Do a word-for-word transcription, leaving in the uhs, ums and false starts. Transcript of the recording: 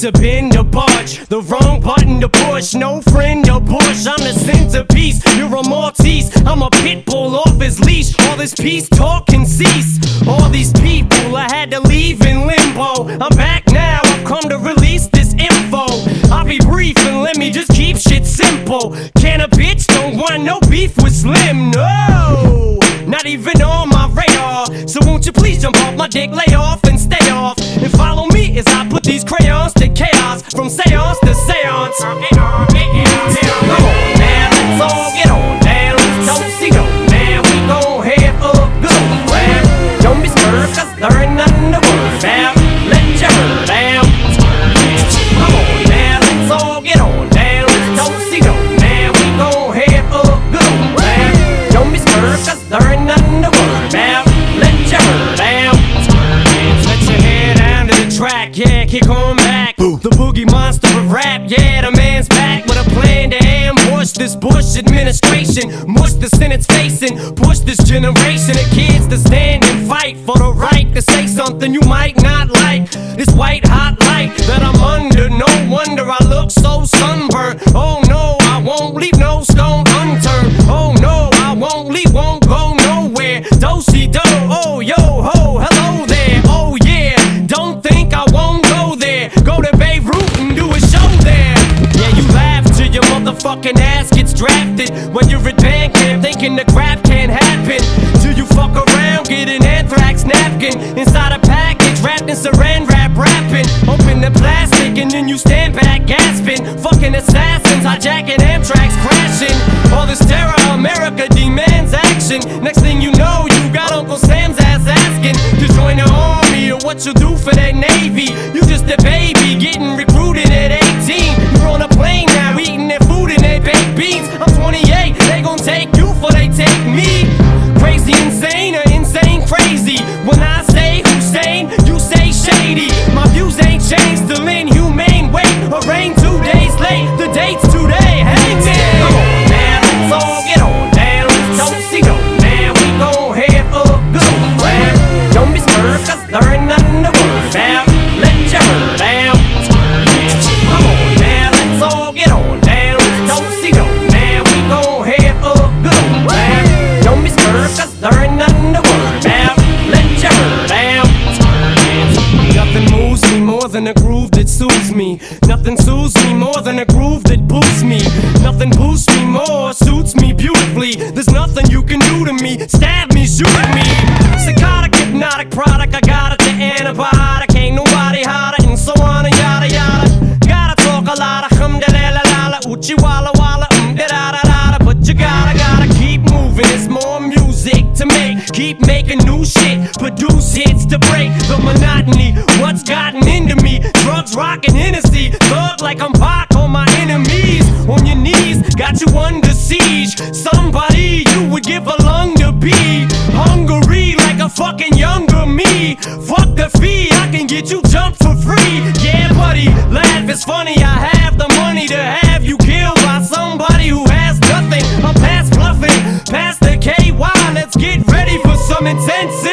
to bend or budge, the wrong button to push. No friend or bush, I'm the centerpiece. You're a Maltese, I'm a pit bull off his leash. All this peace talk can cease. All these people I had to leave in limbo. I'm back now, I've come to release this info. I'll be brief and let me just keep shit simple. Can a bitch don't want no beef with Slim? No, not even on my radar. So won't you please jump off my dick, lay off and stay off, and follow me as I put these crayons to chaos, from seance to seance. Come on now, let's all get on down. Don't see no man, we gon' have a good old laugh. Don't be scared, cause there ain't nothing to worry about. Let your hair down. Come on now, let's all get on down. Don't see no man, we gon' have a good old laugh. Don't be scared, cause there ain't nothing to worry about. Let your hair down. Let your hair down to the track, yeah, kick on back. Boo. The boogie monster of rap, yeah, the man's back with a plan to ambush this Bush administration. Mush the Senate's facing, push this generation of kids to stand and fight for the right to say something you might not like. This white hot light that I'm under, no wonder I look so sunburned. Oh no, I won't leave no stone unturned. Oh no, I won't leave, won't go nowhere. Do-si-do, oh yo ho, hello there. Oh yeah, don't think I won't go there. Go to Beirut and do a show there. Yeah, you laugh till your motherfucking ass gets drafted when you're at band camp thinking the crap can't happen. Till you fuck around, get an anthrax napkin inside a package wrapped in saran wrap wrapping. Open the plastic and then you stand back gasping. Fucking assassins hijacking Amtrak's crashing. All this terror, America demands action. Next thing you know, you got Uncle Sam's ass asking to join the army or what you do for that Navy. You just a baby getting recruited at eighteen. You're on a plane now eating their food and their baked beans. I'm twenty-eight, they gon' take you for they take me. Crazy insane or insane crazy. When I say Hussein, you say shady. My views ain't changed, still inhumane. Wait, or rain two days late, the date's today. Hang man, come on now, let's all get on down. Don't see no man, we gon' have a good old laugh. Don't be scared, cause there ain't nothing to worry about. Let your hair down. Come on now, let's all get on down. Don't see no man, we gon' have a good old laugh. Don't be scared, cause there ain't nothing to worry about. Let your hair down. Nothing moves me more than a groove that soothes me. Nothing soothes me more than a groove that boosts me. Nothing boosts me more, suits me beautifully. There's nothing you can do to me. Stab me, shoot me. Psychotic, hypnotic product, I got it, the antibiotic. Ain't nobody hotter, and so on and yada yada. Gotta talk a lot of hum da la la la la, uchi walla walla, um da da da da. But you gotta, gotta keep moving. There's more music to make. Keep making new shit, produce hits to break the monotony. What's gotten into me? Drugs, rock, and Hennessy. Thug like I'm Pac on my enemies. On your knees, got you under siege. Somebody you would give a lung to be. Hungry like a fucking younger me. Fuck the fee, I can get you jumped for free. Yeah, buddy, laugh, it's funny. I have the money to have you killed by somebody who has nothing. I'm past bluffing, past the K Y. Let's get ready for some intense